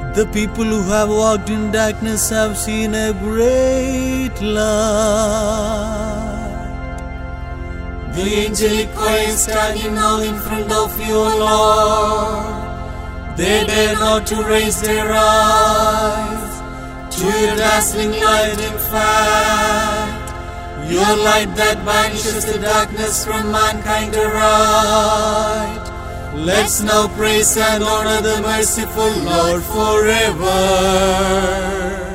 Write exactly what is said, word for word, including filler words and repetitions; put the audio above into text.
The people who have walked in darkness have seen a great light. The angelic choir standing now in front of you, Lord. They dare not to raise their eyes to your dazzling light. In fact, your light that banishes the darkness from mankind aright. Let's now praise and honor the merciful Lord forever.